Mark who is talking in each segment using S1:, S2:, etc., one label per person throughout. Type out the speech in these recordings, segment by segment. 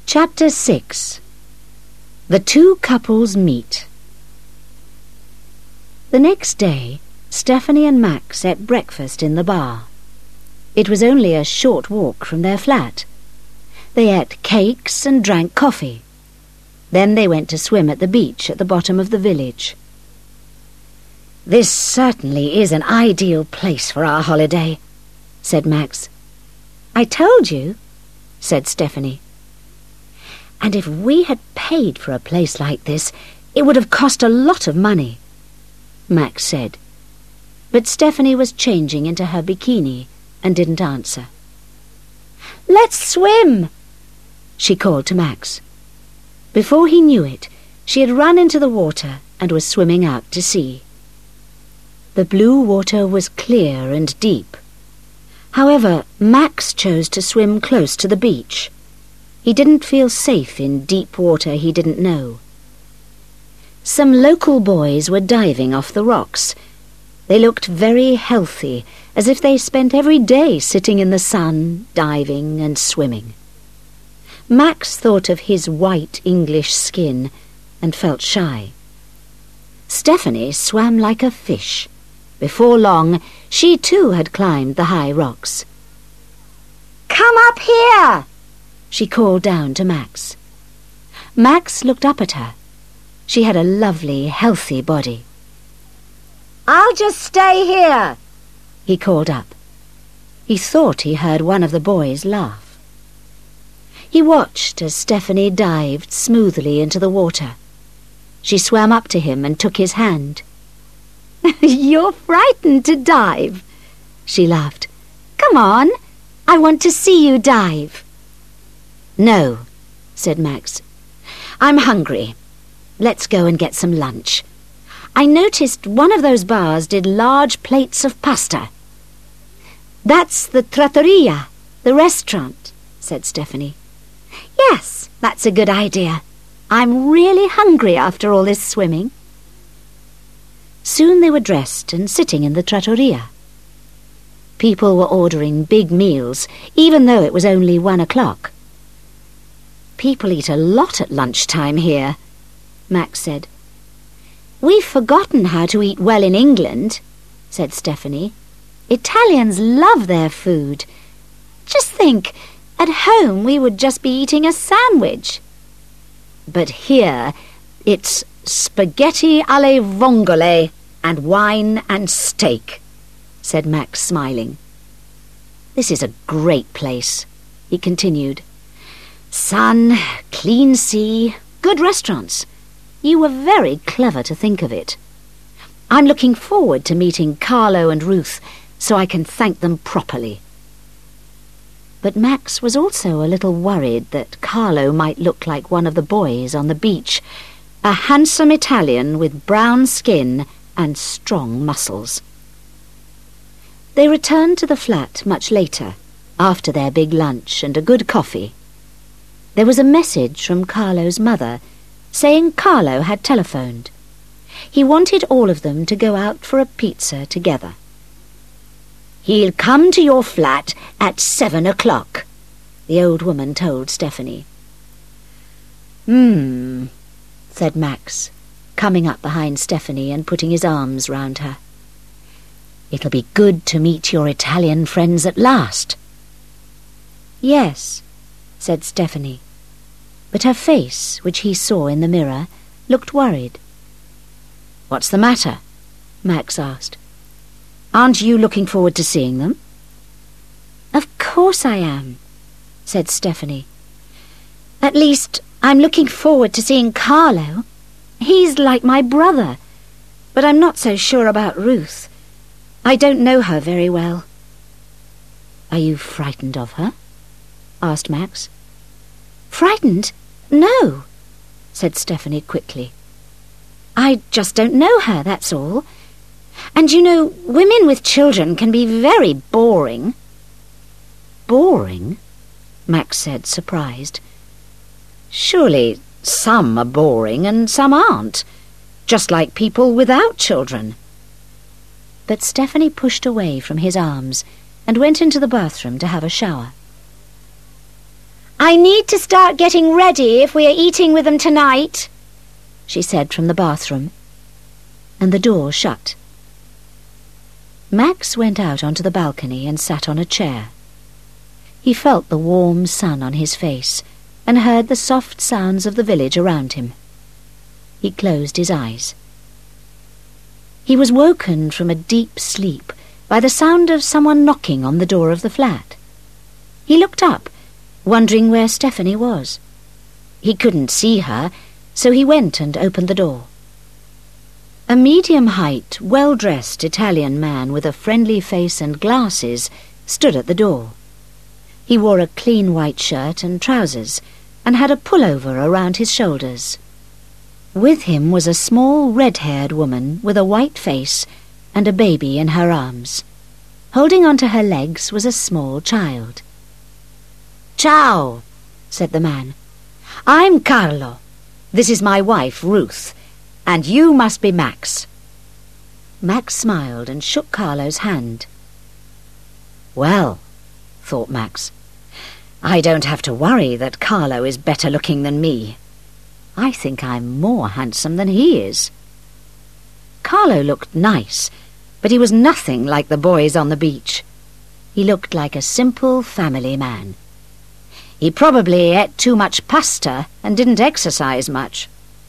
S1: Chapter 6. The two couples meet. The next day, Stephanie and Max ate breakfast in the bar. It was only a short walk from their flat. They ate cakes and drank coffee. Then they went to swim at the beach at the bottom of the village. "This certainly is an ideal place for our holiday," said Max. "I told you," said Stephanie. "And if we had paid for a place like this, it would have cost a lot of money," Max said. But Stephanie was changing into her bikini and didn't answer. "Let's swim," she called to Max. Before he knew it, she had run into the water and was swimming out to sea. The blue water was clear and deep. However, Max chose to swim close to the beach. He didn't feel safe in deep water he didn't know. Some local boys were diving off the rocks. They looked very healthy, as if they spent every day sitting in the sun, diving and swimming. Max thought of his white English skin and felt shy. Stephanie swam like a fish. Before long, she too had climbed the high rocks. "Come up here!" she called down to Max. Max looked up at her. She had a lovely, healthy body. "I'll just stay here," he called up. He thought he heard one of the boys laugh. He watched as Stephanie dived smoothly into the water. She swam up to him and took his hand. "You're frightened to dive," she laughed. "Come on, I want to see you dive." "No," said Max. "I'm hungry. Let's go and get some lunch. I noticed one of those bars did large plates of pasta." "That's the trattoria, the restaurant," said Stephanie. "Yes, that's a good idea. I'm really hungry after all this swimming." Soon they were dressed and sitting in the trattoria. People were ordering big meals, even though it was only 1 o'clock. "People eat a lot at lunchtime here," Max said. "We've forgotten how to eat well in England," said Stephanie. "Italians love their food. Just think, at home we would just be eating a sandwich. But here it's spaghetti alle vongole and wine and steak," said Max, smiling. "This is a great place," he continued. "Sun, clean sea, good restaurants. You were very clever to think of it. I'm looking forward to meeting Carlo and Ruth so I can thank them properly." But Max was also a little worried that Carlo might look like one of the boys on the beach, a handsome Italian with brown skin and strong muscles. They returned to the flat much later, after their big lunch and a good coffee. There was a message from Carlo's mother saying Carlo had telephoned. He wanted all of them to go out for a pizza together. "He'll come to your flat at 7 o'clock, the old woman told Stephanie. Said Max, coming up behind Stephanie and putting his arms round her. "It'll be good to meet your Italian friends at last." "Yes," said Stephanie, but her face, which he saw in the mirror, looked worried. "What's the matter?" Max asked. "Aren't you looking forward to seeing them?" "Of course I am," said Stephanie. "At least, I'm looking forward to seeing Carlo. He's like my brother, but I'm not so sure about Ruth. I don't know her very well." "Are you frightened of her?" asked Max. "Frightened? No," said Stephanie quickly. "I just don't know her, that's all. And you know, women with children can be very boring." "Boring?" Max said, surprised. "Surely some are boring and some aren't, just like people without children." But Stephanie pushed away from his arms and went into the bathroom to have a shower. "I need to start getting ready if we are eating with them tonight," she said from the bathroom, and the door shut. Max went out onto the balcony and sat on a chair. He felt the warm sun on his face and heard the soft sounds of the village around him. He closed his eyes. He was woken from a deep sleep by the sound of someone knocking on the door of the flat. He looked up, wondering where Stephanie was. He couldn't see her, so he went and opened the door. A medium-height, well-dressed Italian man with a friendly face and glasses stood at the door. He wore a clean white shirt and trousers and had a pullover around his shoulders. With him was a small red-haired woman with a white face and a baby in her arms. Holding onto her legs was a small child. "Ciao," said the man. "I'm Carlo. This is my wife, Ruth, and you must be Max." Max smiled and shook Carlo's hand. "Well," thought Max, "I don't have to worry that Carlo is better looking than me. I think I'm more handsome than he is." Carlo looked nice, but he was nothing like the boys on the beach. He looked like a simple family man. He probably ate too much pasta and didn't exercise much.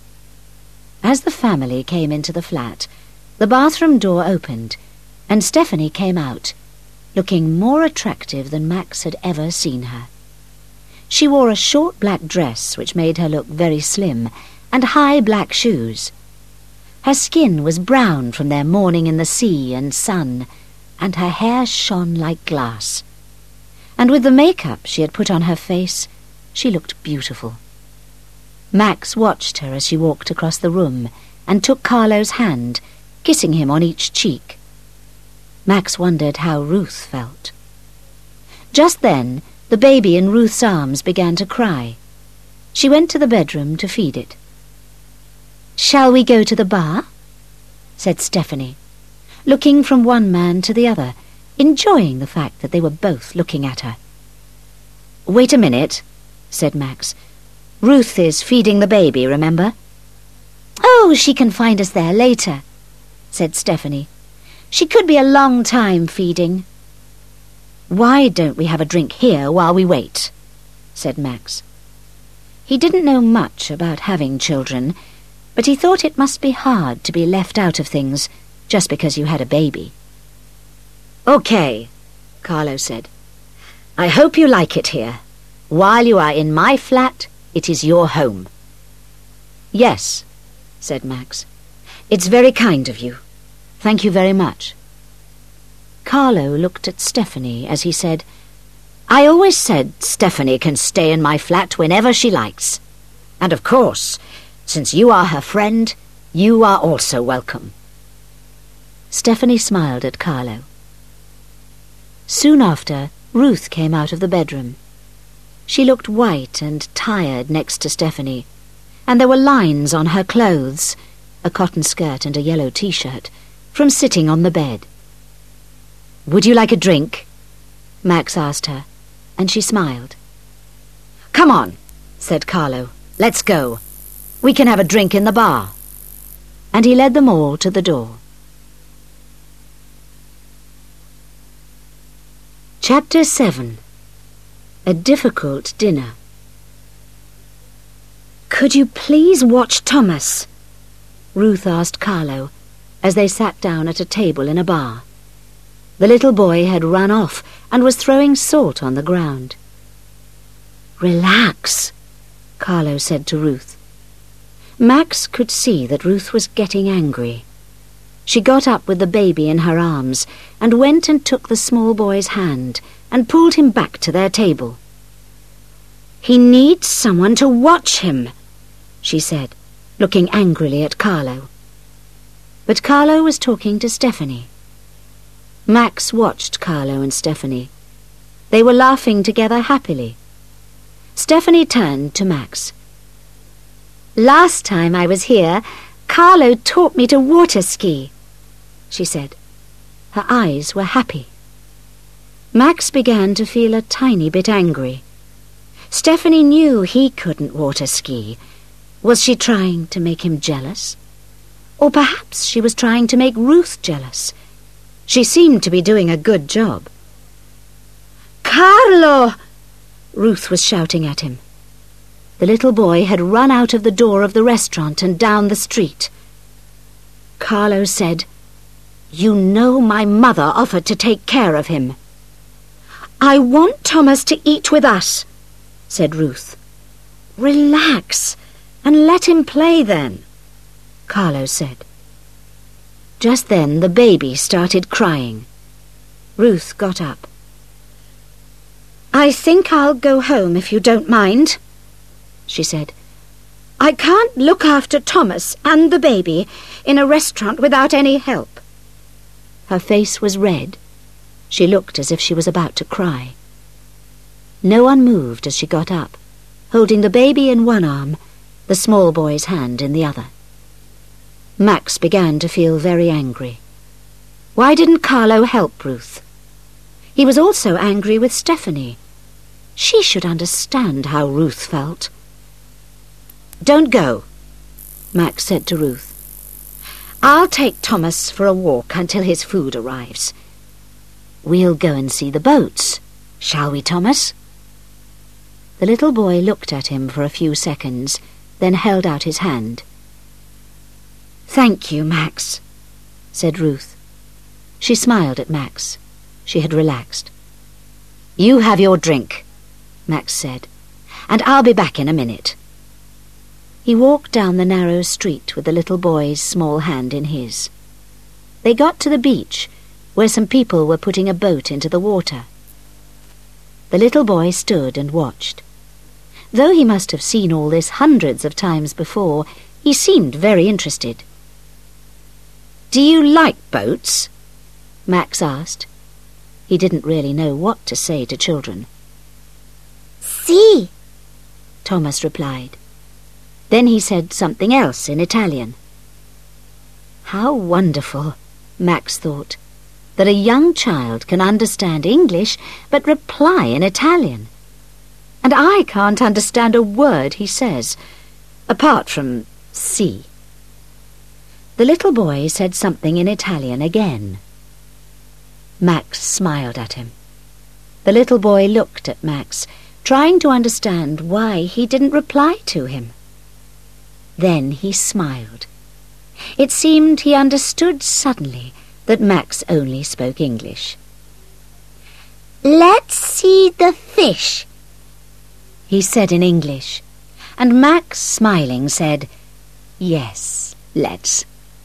S1: As the family came into the flat, the bathroom door opened, and Stephanie came out, looking more attractive than Max had ever seen her. She wore a short black dress which made her look very slim, and high black shoes. Her skin was brown from their morning in the sea and sun, and her hair shone like glass. And with the makeup she had put on her face, she looked beautiful. Max watched her as she walked across the room and took Carlo's hand, kissing him on each cheek. Max wondered how Ruth felt. Just then, the baby in Ruth's arms began to cry. She went to the bedroom to feed it. "Shall we go to the bar?" said Stephanie, looking from one man to the other, enjoying the fact that they were both looking at her. "Wait a minute," said Max. "Ruth is feeding the baby, remember?" "Oh, she can find us there later," said Stephanie. "She could be a long time feeding." "Why don't we have a drink here while we wait?" said Max. He didn't know much about having children, but he thought it must be hard to be left out of things just because you had a baby. "Okay," Carlo said. "I hope you like it here. While you are in my flat, it is your home." "Yes," said Max. "It's very kind of you. Thank you very much." Carlo looked at Stephanie as he said, "I always said Stephanie can stay in my flat whenever she likes. And of course, since you are her friend, you are also welcome." Stephanie smiled at Carlo. Soon after, Ruth came out of the bedroom. She looked white and tired next to Stephanie, and there were lines on her clothes, a cotton skirt and a yellow t-shirt, from sitting on the bed. "Would you like a drink?" Max asked her, and she smiled. "Come on," said Carlo. "Let's go. We can have a drink in the bar." And he led them all to the door. Chapter 7. A Difficult Dinner. "Could you please watch Thomas?" Ruth asked Carlo as they sat down at a table in a bar. The little boy had run off and was throwing salt on the ground. "Relax," Carlo said to Ruth. Max could see that Ruth was getting angry. She got up with the baby in her arms and went and took the small boy's hand and pulled him back to their table. "He needs someone to watch him," she said, looking angrily at Carlo. But Carlo was talking to Stephanie. Max watched Carlo and Stephanie. They were laughing together happily. Stephanie turned to Max. "Last time I was here, Carlo taught me to water ski," she said. Her eyes were happy. Max began to feel a tiny bit angry. Stephanie knew he couldn't water ski. Was she trying to make him jealous? Or perhaps she was trying to make Ruth jealous. She seemed to be doing a good job. "Carlo!" Ruth was shouting at him. The little boy had run out of the door of the restaurant and down the street. Carlo said, "You know my mother offered to take care of him." "I want Thomas to eat with us," said Ruth. "Relax and let him play then," Carlo said. Just then the baby started crying. Ruth got up. "I think I'll go home if you don't mind," she said. "I can't look after Thomas and the baby in a restaurant without any help." Her face was red. She looked as if she was about to cry. No one moved as she got up, holding the baby in one arm, the small boy's hand in the other. Max began to feel very angry. Why didn't Carlo help Ruth? He was also angry with Stephanie. She should understand how Ruth felt. "Don't go," Max said to Ruth. "I'll take Thomas for a walk until his food arrives. We'll go and see the boats, shall we, Thomas?" The little boy looked at him for a few seconds, then held out his hand. "Thank you, Max," said Ruth. She smiled at Max. She had relaxed. "You have your drink," Max said, "and I'll be back in a minute." He walked down the narrow street with the little boy's small hand in his. They got to the beach, where some people were putting a boat into the water. The little boy stood and watched. Though he must have seen all this hundreds of times before, he seemed very interested. "Do you like boats?" Max asked. He didn't really know what to say to children. "Si," Thomas replied. Then he said something else in Italian. How wonderful, Max thought, that a young child can understand English but reply in Italian. And I can't understand a word he says, apart from si. The little boy said something in Italian again. Max smiled at him. The little boy looked at Max, trying to understand why he didn't reply to him. Then he smiled. It seemed he understood suddenly that Max only spoke English. "Let's see the fish," he said in English, and Max, smiling, said, "Yes, let's."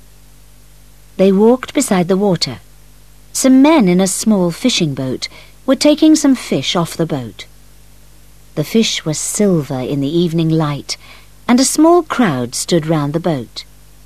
S1: They walked beside the water. Some men in a small fishing boat were taking some fish off the boat. The fish was silver in the evening light, and a small crowd stood round the boat.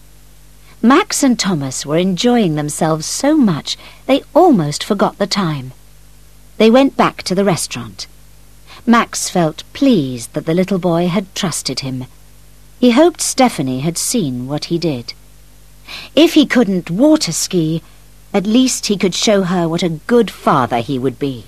S1: Max and Thomas were enjoying themselves so much they almost forgot the time. They went back to the restaurant. Max felt pleased that the little boy had trusted him. He hoped Stephanie had seen what he did. If he couldn't water ski, at least he could show her what a good father he would be.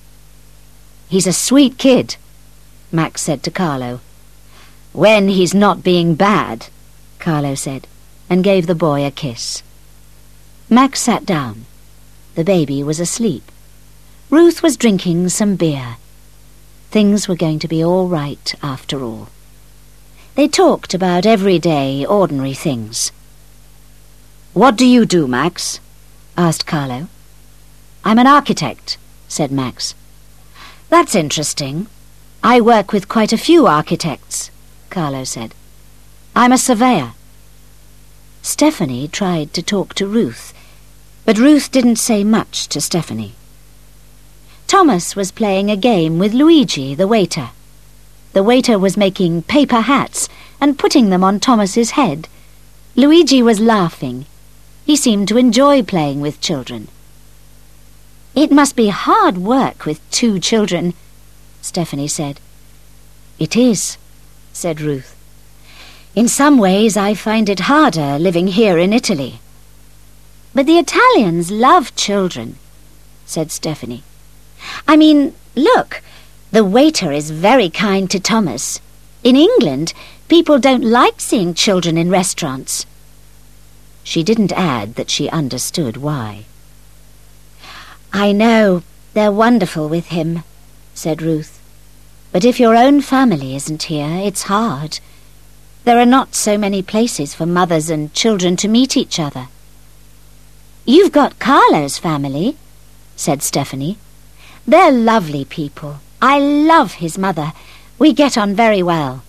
S1: "He's a sweet kid," Max said to Carlo. "When he's not being bad," Carlo said, and gave the boy a kiss. Max sat down. The baby was asleep. Ruth was drinking some beer. Things were going to be all right after all. They talked about everyday, ordinary things. "What do you do, Max?" asked Carlo. "I'm an architect," said Max. "That's interesting. I work with quite a few architects," Carlo said. "I'm a surveyor." Stephanie tried to talk to Ruth, but Ruth didn't say much to Stephanie. Thomas was playing a game with Luigi, the waiter. The waiter was making paper hats and putting them on Thomas's head. Luigi was laughing. He seemed to enjoy playing with children. "It must be hard work with 2 children," Stephanie said. "It is," said Ruth. "In some ways I find it harder living here in Italy." "But the Italians love children," said Stephanie. "I mean, look, The waiter is very kind to Thomas. In England, people don't like seeing children in restaurants. She didn't add that she understood why. I know, they're wonderful with him, said Ruth. But if your own family isn't here, it's hard. There are not so many places for mothers and children to meet each other. You've got Carlo's family, said Stephanie. They're lovely people. I love his mother. We get on very well.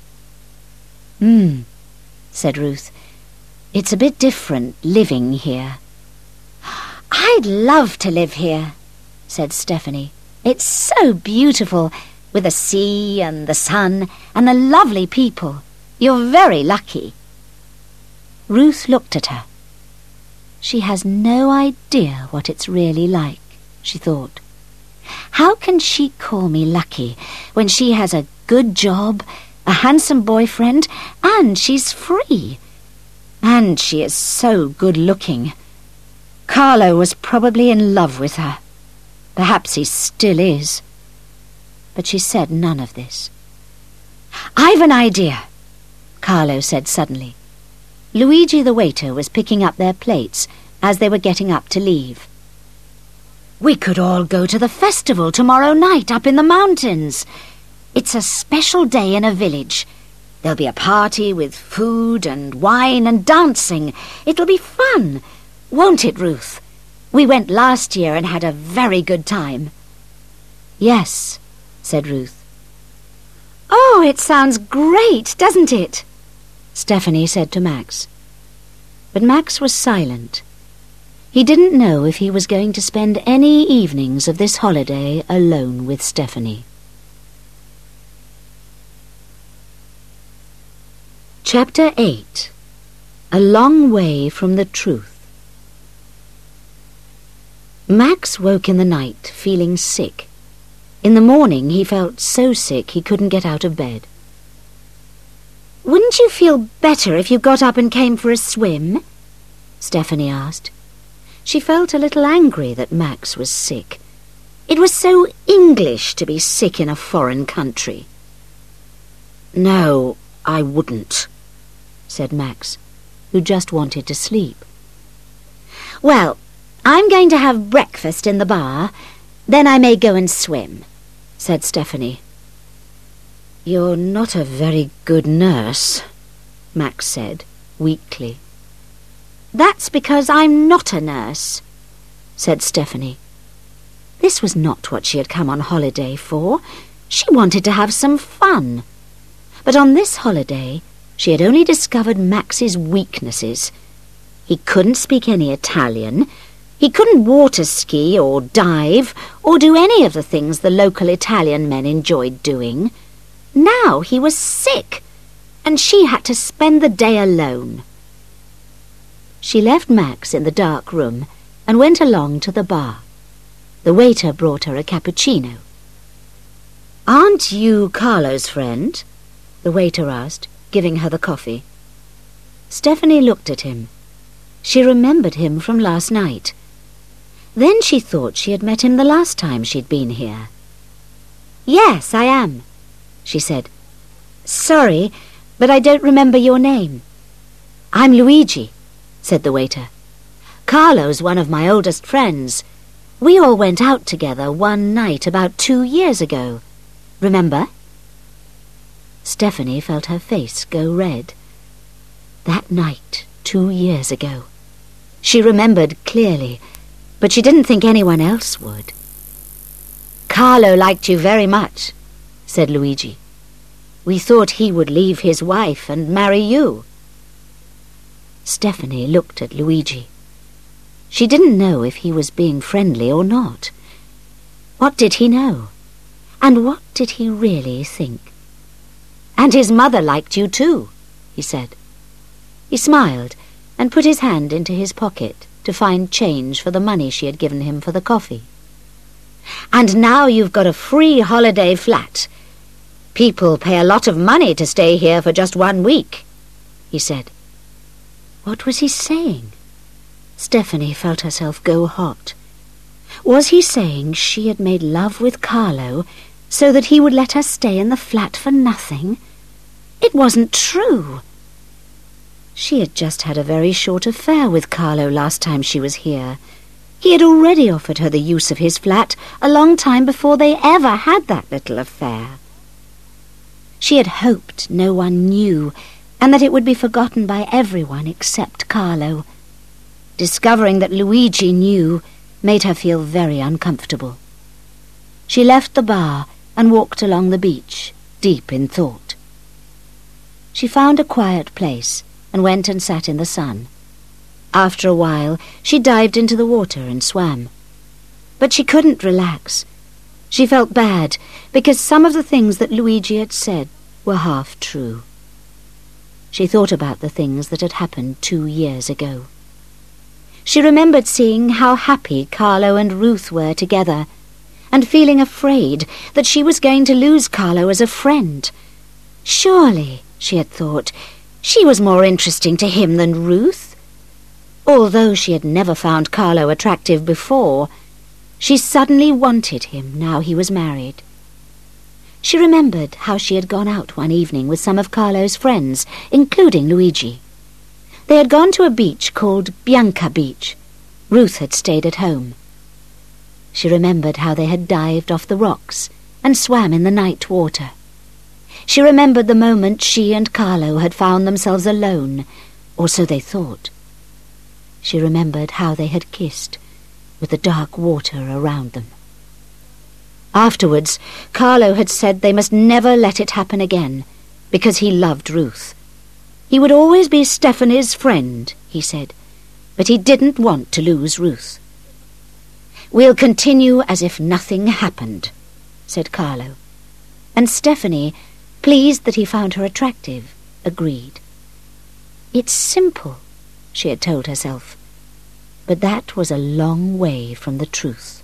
S1: Said Ruth. It's a bit different living here. I'd love to live here, said Stephanie. It's so beautiful, with the sea and the sun and the lovely people. You're very lucky. Ruth looked at her. She has no idea what it's really like, she thought. How can she call me lucky when she has a good job, a handsome boyfriend, and she's free? And she is so good-looking. Carlo was probably in love with her. Perhaps he still is. But she said none of this. I've an idea, Carlo said suddenly. Luigi the waiter was picking up their plates as they were getting up to leave. We could all go to the festival tomorrow night up in the mountains. It's a special day in a village. There'll be a party with food and wine and dancing. It'll be fun, won't it, Ruth? We went last year and had a very good time. Yes, said Ruth. Oh, it sounds great, doesn't it? Stephanie said to Max. But Max was silent. He didn't know if he was going to spend any evenings of this holiday alone with Stephanie. Chapter 8. A Long Way from the Truth. Max woke in the night feeling sick. In the morning he felt so sick he couldn't get out of bed. Wouldn't you feel better if you got up and came for a swim? Stephanie asked. She felt a little angry that Max was sick. It was so English to be sick in a foreign country. No, I wouldn't, said Max, who just wanted to sleep. Well, I'm going to have breakfast in the bar, then I may go and swim, said Stephanie. You're not a very good nurse, Max said, weakly. That's because I'm not a nurse, said Stephanie. This was not what she had come on holiday for. She wanted to have some fun. But on this holiday, she had only discovered Max's weaknesses. He couldn't speak any Italian. He couldn't water ski or dive or do any of the things the local Italian men enjoyed doing. Now he was sick, and she had to spend the day alone. She left Max in the dark room and went along to the bar. The waiter brought her a cappuccino. Aren't you Carlo's friend? The waiter asked, giving her the coffee. Stephanie looked at him. She remembered him from last night. Then she thought she had met him the last time she'd been here. Yes, I am, she said. Sorry, but I don't remember your name. I'm Luigi, said the waiter. Carlo's one of my oldest friends. We all went out together one night about 2 years ago. Remember? Stephanie felt her face go red. That night, 2 years ago. She remembered clearly, but she didn't think anyone else would. Carlo liked you very much, said Luigi. We thought he would leave his wife and marry you. Stephanie looked at Luigi. She didn't know if he was being friendly or not. What did he know? And what did he really think? And his mother liked you too, he said. He smiled and put his hand into his pocket to find change for the money she had given him for the coffee. And now you've got a free holiday flat. People pay a lot of money to stay here for just 1 week, he said. What was he saying? Stephanie felt herself go hot. Was he saying she had made love with Carlo so that he would let her stay in the flat for nothing? It wasn't true. She had just had a very short affair with Carlo last time she was here. He had already offered her the use of his flat a long time before they ever had that little affair. She had hoped no one knew, and that it would be forgotten by everyone except Carlo. Discovering that Luigi knew made her feel very uncomfortable. She left the bar and walked along the beach, deep in thought. She found a quiet place and went and sat in the sun. After a while, she dived into the water and swam. But she couldn't relax. She felt bad because some of the things that Luigi had said were half true. She thought about the things that had happened 2 years ago. She remembered seeing how happy Carlo and Ruth were together, and feeling afraid that she was going to lose Carlo as a friend. Surely, she had thought, she was more interesting to him than Ruth. Although she had never found Carlo attractive before, she suddenly wanted him now he was married. She remembered how she had gone out one evening with some of Carlo's friends, including Luigi. They had gone to a beach called Bianca Beach. Ruth had stayed at home. She remembered how they had dived off the rocks and swam in the night water. She remembered the moment she and Carlo had found themselves alone, or so they thought. She remembered how they had kissed, with the dark water around them. Afterwards, Carlo had said they must never let it happen again, because he loved Ruth. He would always be Stephanie's friend, he said, but he didn't want to lose Ruth. "We'll continue as if nothing happened," said Carlo. And Stephanie, pleased that he found her attractive, agreed. "It's simple," she had told herself, but that was a long way from the truth.